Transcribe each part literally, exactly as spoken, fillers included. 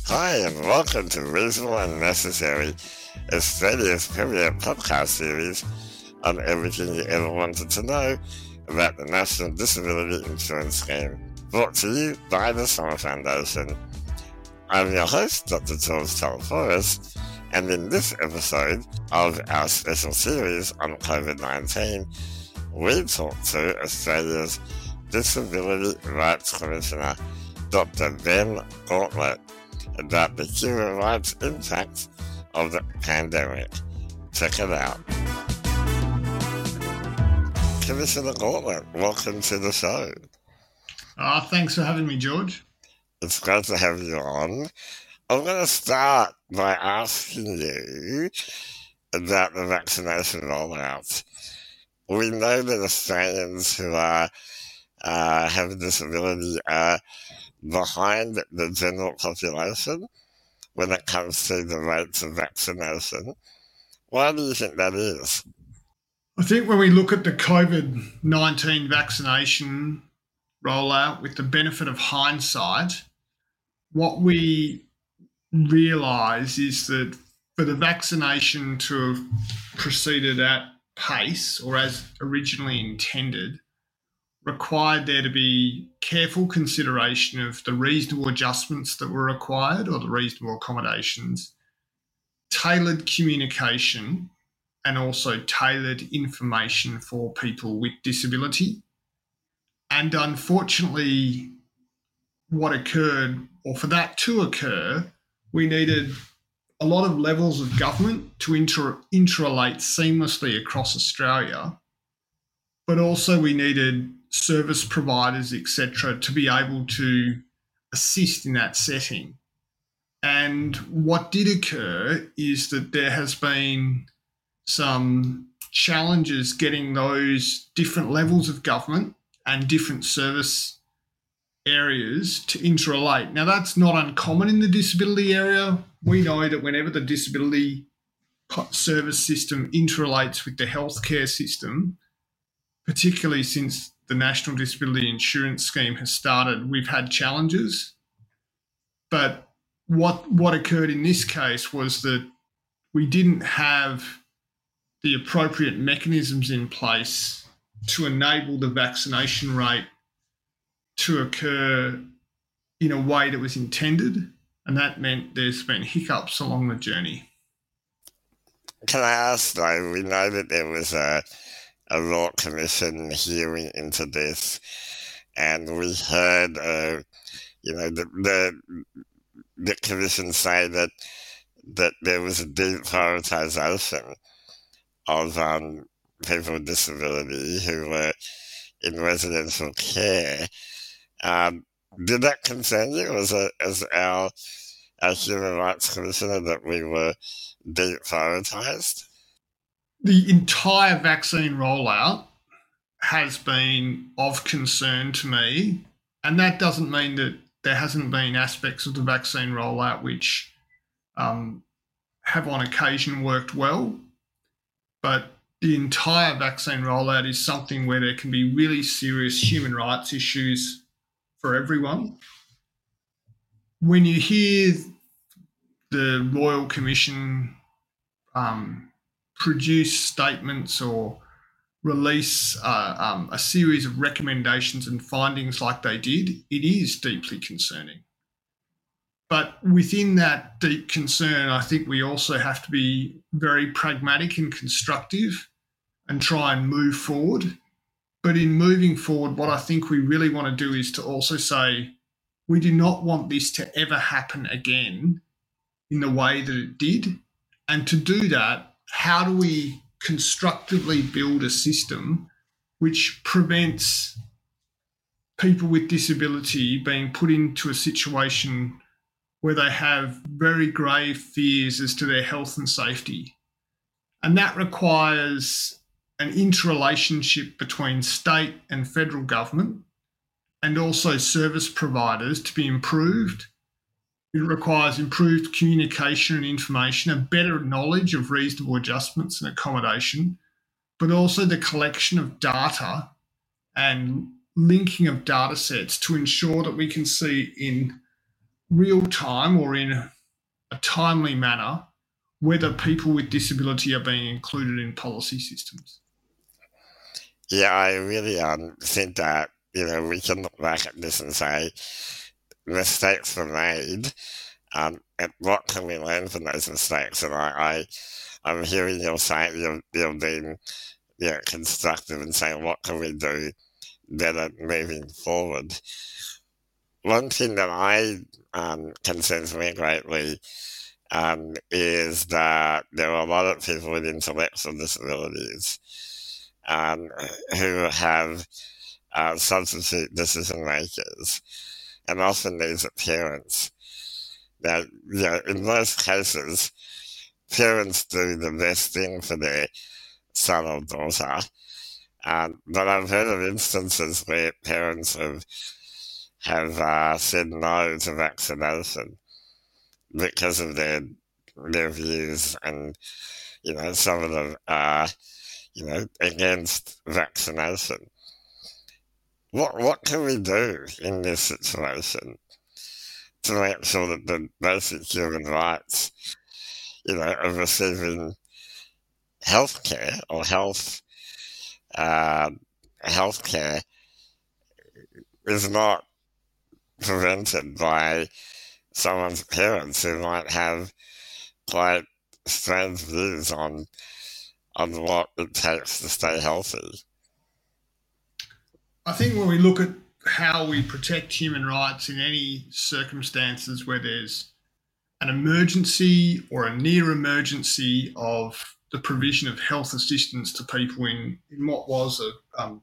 Hi and welcome to Reasonable and Necessary, Australia's premier podcast series on everything you ever wanted to know about the National Disability Insurance Scheme, brought to you by the Summer Foundation. I'm your host, Doctor George Talaforis, and in this episode of our special series on covid nineteen, we talk to Australia's Disability Rights Commissioner, Doctor Ben Gauntlett, about the human rights impact of the pandemic. Check it out. Commissioner Gauntlett, welcome to the show. Oh, thanks for having me, George. It's great to have you on. I'm going to start by asking you about the vaccination rollout. We know that Australians who are uh, have a disability are behind the general population when it comes to the rates of vaccination. Why do you think that is? I think when we look at the covid nineteen vaccination rollout with the benefit of hindsight, what we realise is that for the vaccination to have proceeded at pace or as originally intended, required there to be careful consideration of the reasonable adjustments that were required or the reasonable accommodations, tailored communication, and also tailored information for people with disability. And unfortunately, what occurred, or for that to occur, we needed a lot of levels of government to inter- interrelate seamlessly across Australia, but also we needed service providers, et cetera, to be able to assist in that setting. And what did occur is that there has been some challenges getting those different levels of government and different service areas to interrelate. Now, that's not uncommon in the disability area. We know that whenever the disability service system interrelates with the healthcare system, particularly since the National Disability Insurance Scheme has started, we've had challenges. But what what occurred in this case was that we didn't have the appropriate mechanisms in place to enable the vaccination rate to occur in a way that was intended, and that meant there's been hiccups along the journey. Can I ask, though, we know that there was a a Royal Commission hearing into this, and we heard, uh, you know, the, the the Commission say that that there was a deprioritisation of um, people with disability who were in residential care. Um, did that concern you as a, as our our Human Rights Commissioner that we were deprioritised? The entire vaccine rollout has been of concern to me, and that doesn't mean that there hasn't been aspects of the vaccine rollout which um, have on occasion worked well, but the entire vaccine rollout is something where there can be really serious human rights issues for everyone. When you hear the Royal Commission um, produce statements or release uh, um, a series of recommendations and findings like they did, it is deeply concerning. But within that deep concern, I think we also have to be very pragmatic and constructive and try and move forward. But in moving forward, what I think we really want to do is to also say, we do not want this to ever happen again in the way that it did. And to do that, how do we constructively build a system which prevents people with disability being put into a situation where they have very grave fears as to their health and safety? And that requires an interrelationship between state and federal government and also service providers to be improved. It requires improved communication and information, a better knowledge of reasonable adjustments and accommodation, but also the collection of data and linking of data sets to ensure that we can see in real time or in a timely manner whether people with disability are being included in policy systems. Yeah, I really um, think that, you know, we can look back at this and say mistakes were made, um, and what can we learn from those mistakes? And I, I I'm hearing you say you're, you're being, you know, constructive and saying what can we do better moving forward. One thing that I um, concerns me greatly um, is that there are a lot of people with intellectual disabilities um, who have uh, substitute decision makers, and often these are parents. Now, you know, in most cases, parents do the best thing for their son or daughter, um, but I've heard of instances where parents have have uh, said no to vaccination because of their their views, and you know, some of them are, you know, against vaccination. What what can we do in this situation to make sure that the basic human rights, you know, of receiving health care or health uh, health care is not prevented by someone's parents who might have quite strange views on on what it takes to stay healthy? I think when we look at how we protect human rights in any circumstances where there's an emergency or a near emergency of the provision of health assistance to people in, in what was a, um,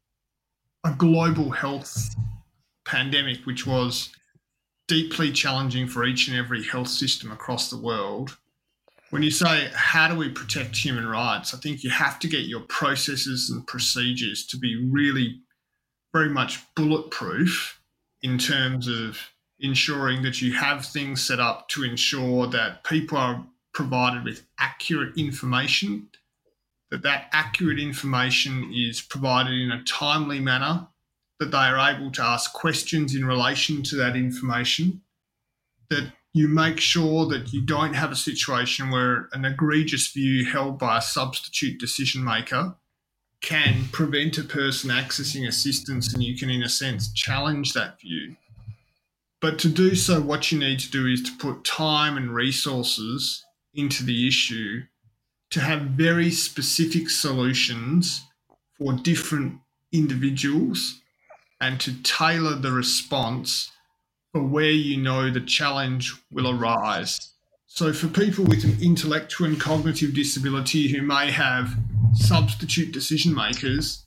a global health pandemic, which was deeply challenging for each and every health system across the world. When you say, how do we protect human rights? I think you have to get your processes and procedures to be really very much bulletproof in terms of ensuring that you have things set up to ensure that people are provided with accurate information, that that accurate information is provided in a timely manner, that they are able to ask questions in relation to that information, that you make sure that you don't have a situation where an egregious view held by a substitute decision maker can prevent a person accessing assistance, and you can, in a sense, challenge that view. But to do so, what you need to do is to put time and resources into the issue to have very specific solutions for different individuals and to tailor the response for where you know the challenge will arise. So for people with an intellectual and cognitive disability who may have substitute decision makers,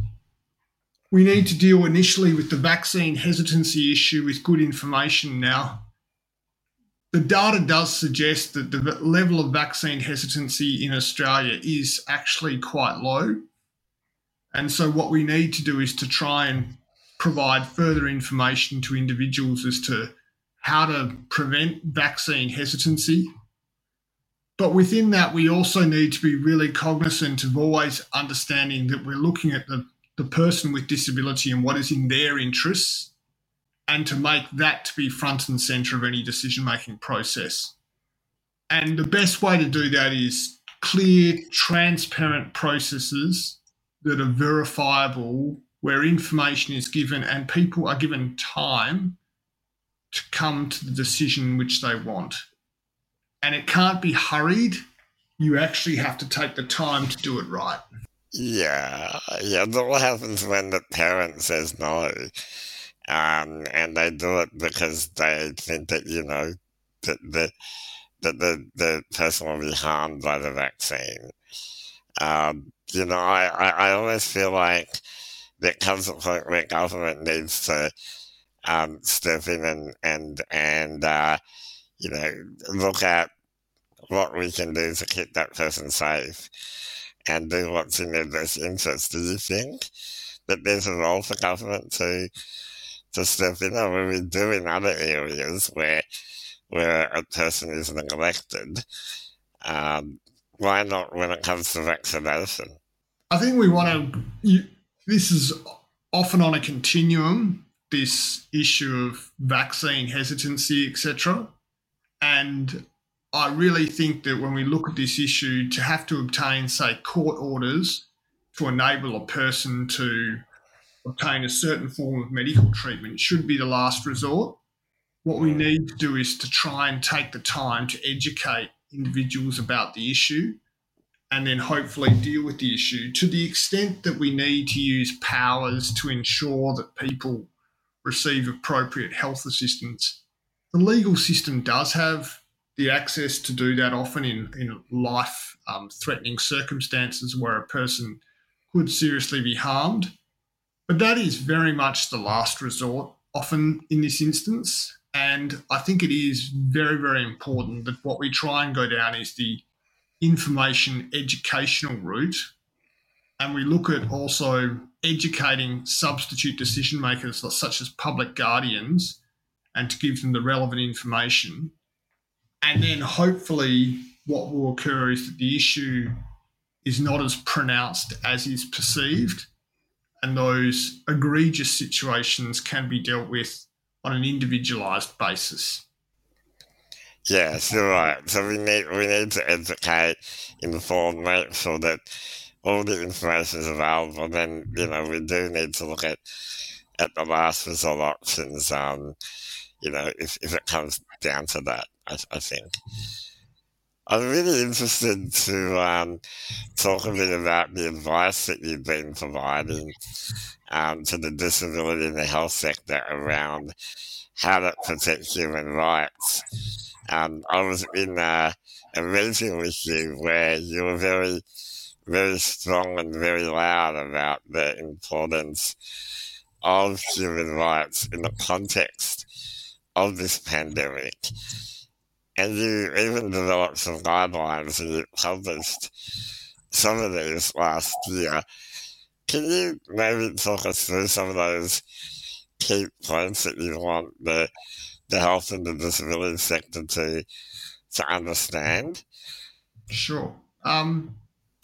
we need to deal initially with the vaccine hesitancy issue with good information. Now, the data does suggest that the level of vaccine hesitancy in Australia is actually quite low. And so what we need to do is to try and provide further information to individuals as to how to prevent vaccine hesitancy. But within that, we also need to be really cognizant of always understanding that we're looking at the, the person with disability and what is in their interests, and to make that to be front and centre of any decision-making process. And the best way to do that is clear, transparent processes that are verifiable, where information is given and people are given time to come to the decision which they want. And it can't be hurried. You actually have to take the time to do it right. Yeah, yeah. But what happens when the parent says no, um, and they do it because they think that, you know, that the that the, the person will be harmed by the vaccine? Um, you know, I, I, I always feel like there comes a point where government needs to um, step in and and and uh, you know, look at what we can do to keep that person safe and do what's in their best interest. Do you think that there's a role for government to to step in, or we do in other areas where where a person is neglected? Um, why not when it comes to vaccination? I think we want to, you, this is often on a continuum. this issue of vaccine hesitancy, et cetera. And I really think that when we look at this issue, to have to obtain, say, court orders to enable a person to obtain a certain form of medical treatment should be the last resort. What we need to do is to try and take the time to educate individuals about the issue and then hopefully deal with the issue to the extent that we need to use powers to ensure that people receive appropriate health assistance. The legal system does have the access to do that often in, in life-threatening um, circumstances where a person could seriously be harmed. But that is very much the last resort often in this instance. And I think it is very, very important that what we try and go down is the information educational route. And we look at also educating substitute decision makers such as public guardians and to give them the relevant information. And then hopefully what will occur is that the issue is not as pronounced as is perceived, and those egregious situations can be dealt with on an individualised basis. Yes, you're right. So we need we need to educate, inform, make sure that all the information is available. Then, you know, we do need to look at, at the last resort options, um, you know, if, if it comes down to that, I, I think. I'm really interested to um, talk a bit about the advice that you've been providing um, to the disability and the health sector around how to protect human rights. Um, I was in a, a meeting with you where you were very, very strong and very loud about the importance of human rights in the context of this pandemic. And you even developed some guidelines and you published some of these last year. Can you maybe talk us through some of those key points that you want the the health and the disability sector to to understand? Sure. Um,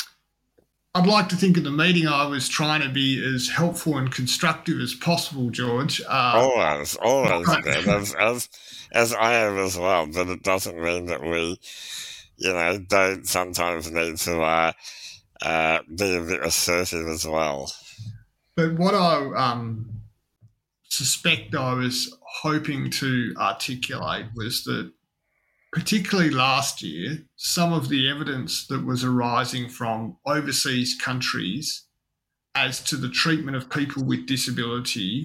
I'd like to think at the meeting I was trying to be as helpful and constructive as possible, George. Uh, always, always, Ben, as, as, as I am as well, but it doesn't mean that we, you know, don't sometimes need to uh, uh, be a bit assertive as well. But what I um, suspect I was hoping to articulate was that particularly last year, some of the evidence that was arising from overseas countries as to the treatment of people with disability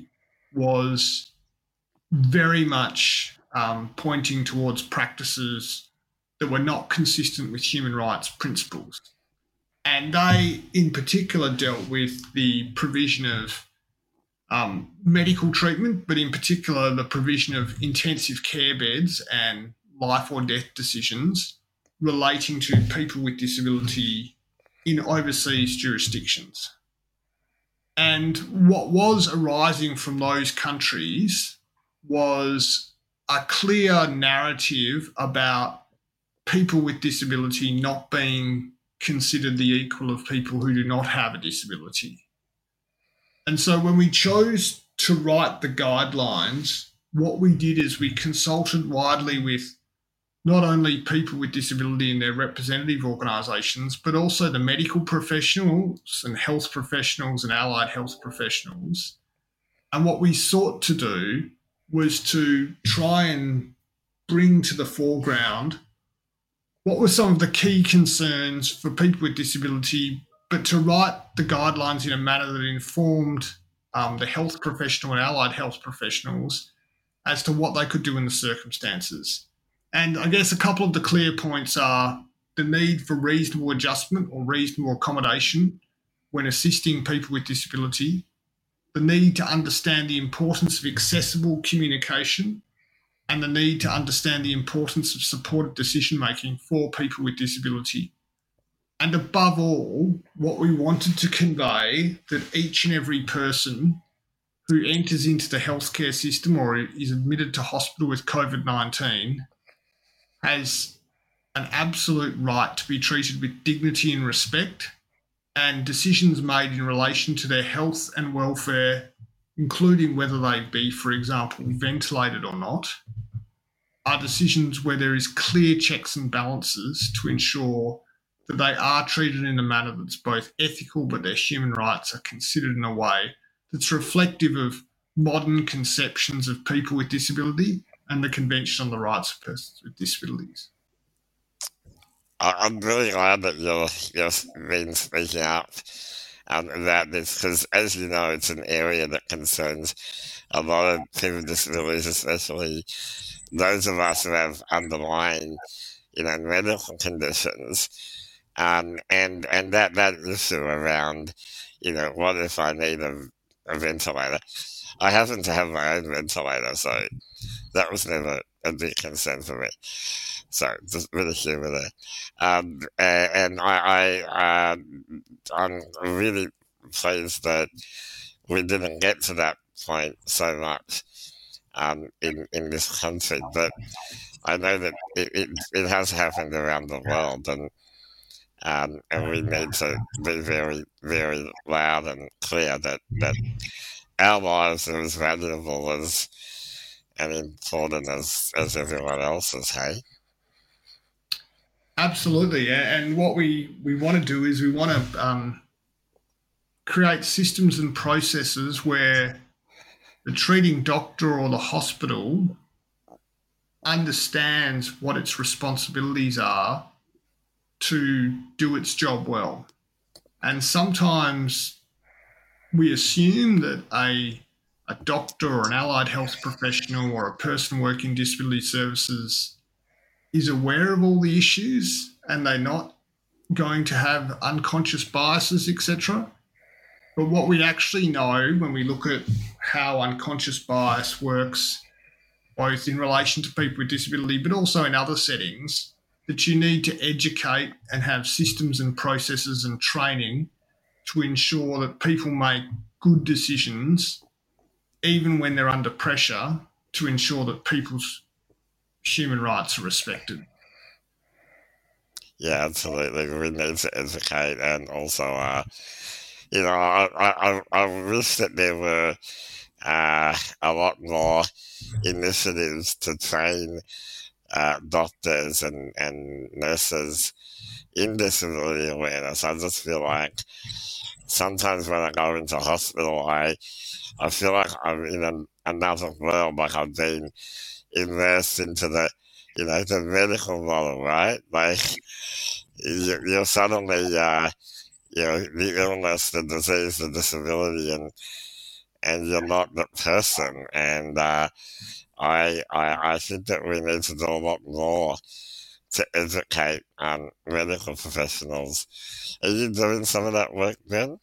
was very much um, pointing towards practices that were not consistent with human rights principles. And they, in particular, dealt with the provision of um, medical treatment, but in particular, the provision of intensive care beds and life or death decisions relating to people with disability in overseas jurisdictions. And what was arising from those countries was a clear narrative about people with disability not being considered the equal of people who do not have a disability. And so when we chose to write the guidelines, what we did is we consulted widely with not only people with disability and their representative organisations, but also the medical professionals and health professionals and allied health professionals. And what we sought to do was to try and bring to the foreground what were some of the key concerns for people with disability, but to write the guidelines in a manner that informed um, the health professional and allied health professionals as to what they could do in the circumstances. And I guess a couple of the clear points are the need for reasonable adjustment or reasonable accommodation when assisting people with disability, the need to understand the importance of accessible communication, and the need to understand the importance of supported decision-making for people with disability. And above all, what we wanted to convey that each and every person who enters into the healthcare system or is admitted to hospital with COVID nineteen has an absolute right to be treated with dignity and respect, and decisions made in relation to their health and welfare including whether they be, for example, ventilated or not, are decisions where there is clear checks and balances to ensure that they are treated in a manner that's both ethical, but their human rights are considered in a way that's reflective of modern conceptions of people with disability and the Convention on the Rights of Persons with Disabilities. I'm really glad that you're, you're been speaking up um, about this, because, as you know, it's an area that concerns a lot of people with disabilities, especially those of us who have underlying, you know, medical conditions. Um, and and that, that issue around, you know, what if I need a, a ventilator? I happen to have my own ventilator, so that was never a big concern for me. So just really humour there. Um, and I, I, uh, I'm really pleased that we didn't get to that point so much um, in, in this country. But I know that it, it, it has happened around the world, and um, and we need to be very, very loud and clear that, that our lives are as valuable as and important as, as everyone else's, hey? Absolutely, and what we, we want to do is we want to um, create systems and processes where the treating doctor or the hospital understands what its responsibilities are to do its job well. And sometimes we assume that a, a doctor or an allied health professional or a person working disability services is aware of all the issues and they're not going to have unconscious biases, et cetera. But what we actually know when we look at how unconscious bias works, both in relation to people with disability, but also in other settings, that you need to educate and have systems and processes and training to ensure that people make good decisions, even when they're under pressure, to ensure that people's human rights are respected. Yeah, absolutely. We need to educate, and also, uh, you know, I, I, I wish that there were uh, a lot more initiatives to train uh, doctors and, and nurses in disability awareness. I just feel like sometimes when I go into hospital, I I feel like I'm in an, another world, like I've been immersed into the, you know, the medical model, right? Like, you, you're suddenly, uh, you know, the illness, the disease, the disability, and and you're not the person. And uh, I, I I think that we need to do a lot more to educate um, medical professionals. Are you doing some of that work, Ben?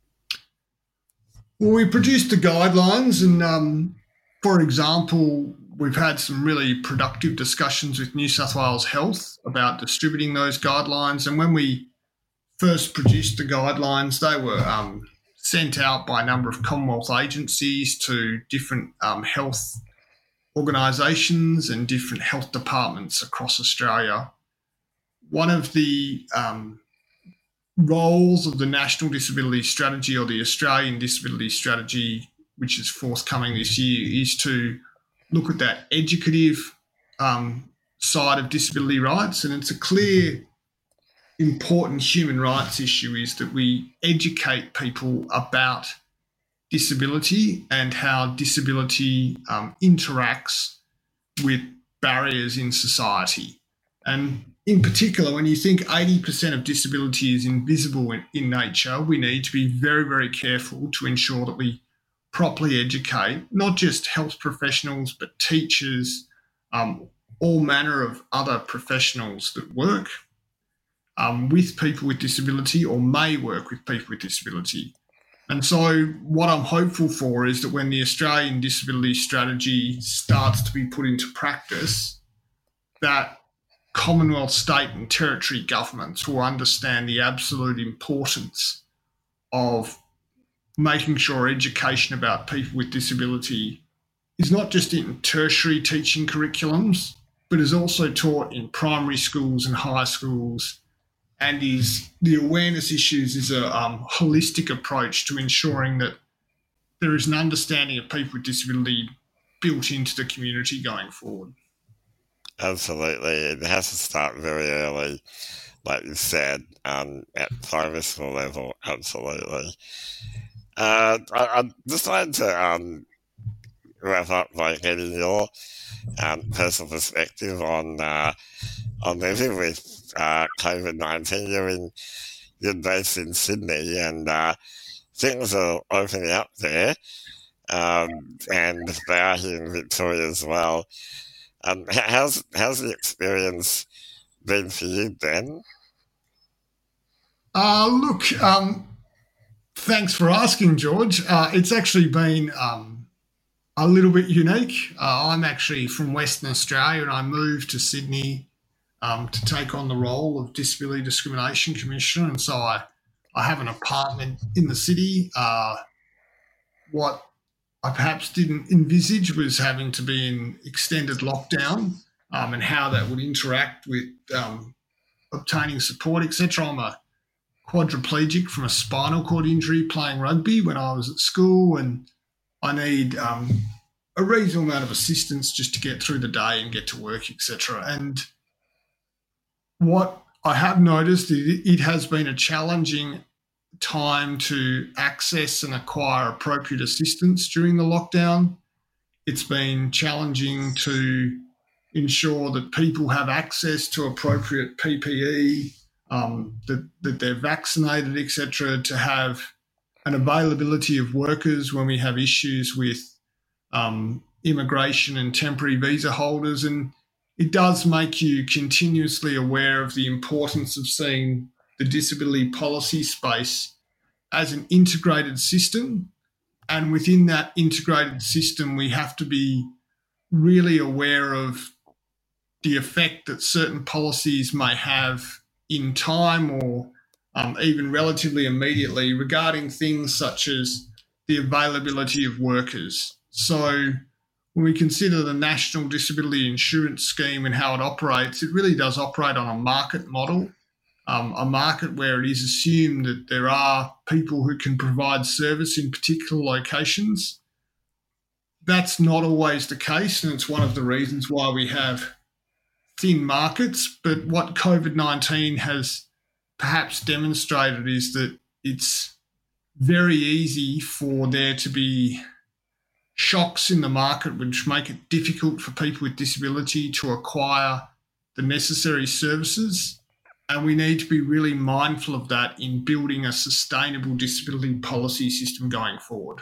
Well, we produced the guidelines, and um, for example, we've had some really productive discussions with New South Wales Health about distributing those guidelines. And when we first produced the guidelines, they were um, sent out by a number of Commonwealth agencies to different um, health organisations and different health departments across Australia. One of the um, roles of the National Disability Strategy, or the Australian Disability Strategy, which is forthcoming this year, is to look at that educative um, side of disability rights. And it's a clear, important human rights issue is that we educate people about disability and how disability um, interacts with barriers in society. And in particular, when you think eighty percent of disability is invisible in, in nature, we need to be very, very careful to ensure that we properly educate not just health professionals, but teachers, um, all manner of other professionals that work um, with people with disability or may work with people with disability. And so what I'm hopeful for is that when the Australian Disability Strategy starts to be put into practice, that Commonwealth, state and territory governments will understand the absolute importance of making sure education about people with disability is not just in tertiary teaching curriculums, but is also taught in primary schools and high schools, and is the awareness issues is a um, holistic approach to ensuring that there is an understanding of people with disability built into the community going forward. Absolutely. It has to start very early, like you said, um, at primary school level. Absolutely. Uh, I, I'd just like to um, wrap up by getting your um, personal perspective on uh, on living with uh, COVID nineteen. You're, in, you're based in Sydney, and uh, things are opening up there, um, and they are here in Victoria as well. Um, how's how's the experience been for you, Ben? Uh, look, um, thanks for asking, George. Uh, it's actually been um, a little bit unique. Uh, I'm actually from Western Australia, and I moved to Sydney um, to take on the role of Disability Discrimination Commissioner, and so I, I have an apartment in the city. Uh, what I perhaps didn't envisage was having to be in extended lockdown um, and how that would interact with um, obtaining support, et cetera. I'm a quadriplegic from a spinal cord injury playing rugby when I was at school, and I need um, a reasonable amount of assistance just to get through the day and get to work, et cetera. And what I have noticed is it has been a challenging time to access and acquire appropriate assistance during the lockdown. It's been challenging to ensure that people have access to appropriate P P E, um, that, that they're vaccinated, et cetera, to have an availability of workers when we have issues with um, immigration and temporary visa holders. And it does make you continuously aware of the importance of seeing the disability policy space as an integrated system. And within that integrated system, we have to be really aware of the effect that certain policies may have in time or um, even relatively immediately regarding things such as the availability of workers. So when we consider the National Disability Insurance Scheme and how it operates, it really does operate on a market model, um, a market where it is assumed that there are people who can provide service in particular locations. That's not always the case, and it's one of the reasons why we have thin markets. But what COVID nineteen has perhaps demonstrated is that it's very easy for there to be shocks in the market which make it difficult for people with disability to acquire the necessary services. And we need to be really mindful of that in building a sustainable disability policy system going forward.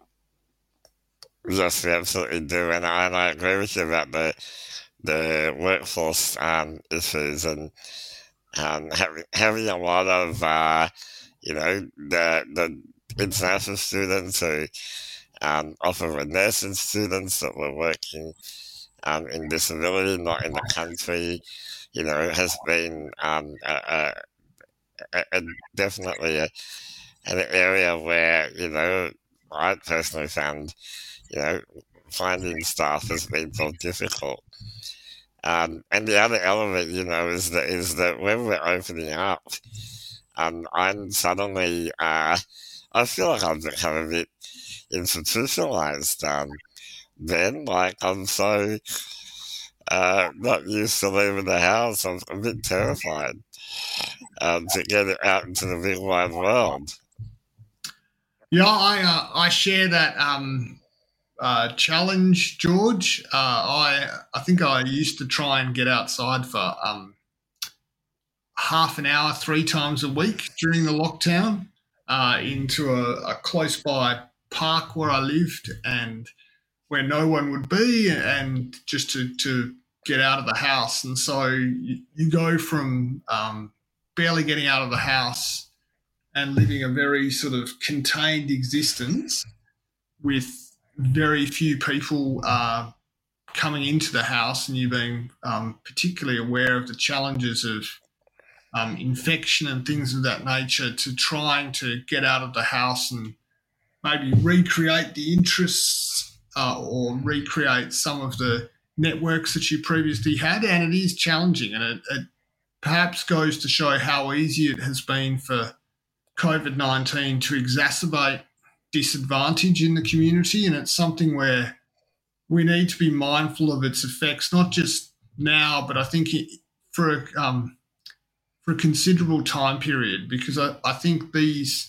Yes, we absolutely do. And I, and I agree with you about the the workforce um, issues and um, having, having a lot of, uh, you know, the, the international students who um, often were nursing students that were working um, in disability, not in the country, you know, has been um, a, a, a, definitely a, an area where, you know, I personally found, you know, finding staff has been more difficult. Um, and the other element, you know, is that is that when we're opening up, um, I'm suddenly, uh, I feel like I've become a bit institutionalized, um, then. Like, I'm so uh, not used to leaving the house. I'm a bit terrified um, to get it out into the big wide world. Yeah, I uh, I share that um, uh, challenge, George. Uh, I I think I used to try and get outside for um, half an hour three times a week during the lockdown uh, into a, a close by park where I lived and where no one would be, and just to, to get out of the house. And so you, you go from um, barely getting out of the house and living a very sort of contained existence with very few people uh, coming into the house, and you being um, particularly aware of the challenges of um, infection and things of that nature, to trying to get out of the house and maybe recreate the interests uh, or recreate some of the networks that you previously had. And it is challenging, and it, it perhaps goes to show how easy it has been for COVID nineteen to exacerbate disadvantage in the community, and it's something where we need to be mindful of its effects, not just now, but I think it, for a, um, for a considerable time period, because I, I think these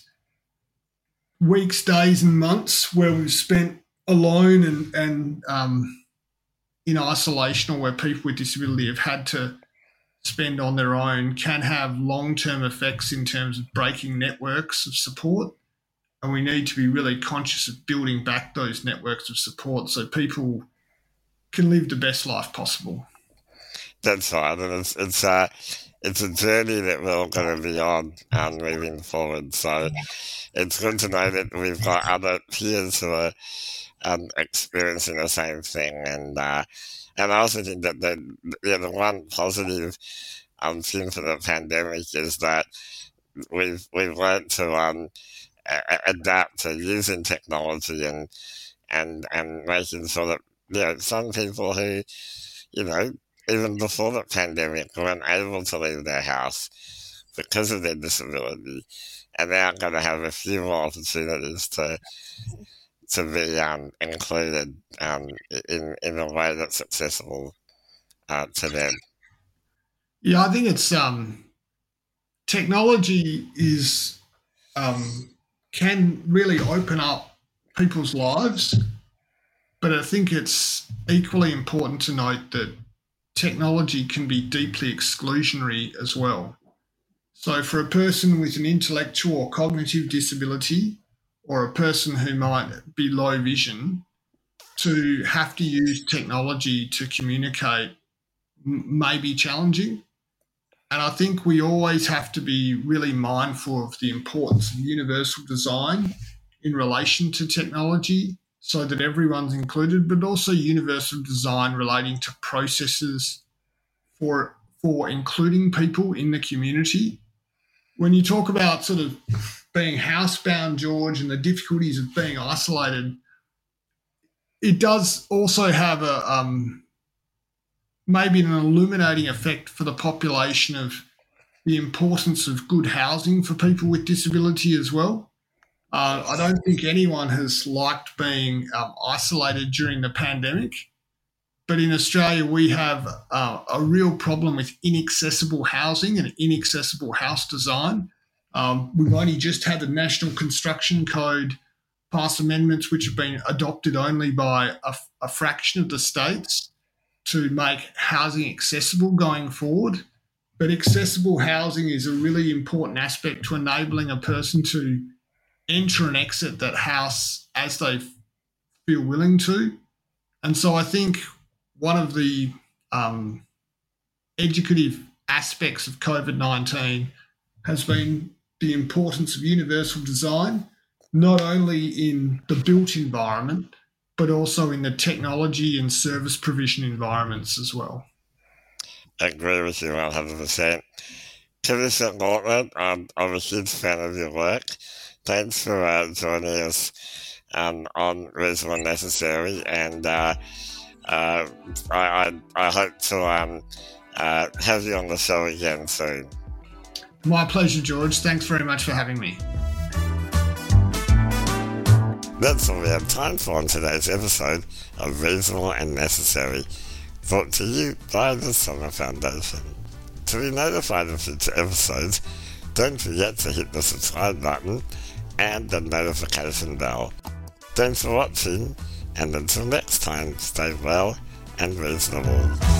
weeks, days and months where we've spent alone and, and um, in isolation, or where people with disability have had to spend on their own, can have long-term effects in terms of breaking networks of support. And we need to be really conscious of building back those networks of support so people can live the best life possible. That's right, and it's it's a it's a journey that we're all going to be on um, moving forward. So it's good to know that we've got other peers who are um, experiencing the same thing, and uh, and I also think that the yeah, the one positive um, thing for the pandemic is that we've we've learned to um. adapt to using technology and and and making sure that, you know, some people who, you know, even before the pandemic weren't able to leave their house because of their disability, and they are going to have a few more opportunities to to be um, included um, in in a way that's accessible uh, to them. Yeah, I think it's um, technology is. Um, can really open up people's lives. But I think it's equally important to note that technology can be deeply exclusionary as well. So for a person with an intellectual or cognitive disability, or a person who might be low vision, to have to use technology to communicate may be challenging. And I think we always have to be really mindful of the importance of universal design in relation to technology so that everyone's included, but also universal design relating to processes for, for including people in the community. When you talk about sort of being housebound, George, and the difficulties of being isolated, it does also have a... Um, maybe an illuminating effect for the population of the importance of good housing for people with disability as well. Uh, I don't think anyone has liked being um, isolated during the pandemic, but in Australia we have uh, a real problem with inaccessible housing and inaccessible house design. Um, we've only just had the National Construction Code pass amendments which have been adopted only by a, a fraction of the states to make housing accessible going forward. But accessible housing is a really important aspect to enabling a person to enter and exit that house as they feel willing to. And so I think one of the um, educative aspects of COVID nineteen has been the importance of universal design, not only in the built environment, but also in the technology and service provision environments as well. I agree with you one hundred percent. Commissioner Lortman, I'm, I'm a huge fan of your work. Thanks for uh, joining us um, on Reasonable and Necessary, and uh, uh, I, I, I hope to um, uh, have you on the show again soon. My pleasure, George. Thanks very much for having me. That's all we have time for on today's episode of Reasonable and Necessary, brought to you by the Summer Foundation. To be notified of future episodes, don't forget to hit the subscribe button and the notification bell. Thanks for watching, and until next time, stay well and reasonable.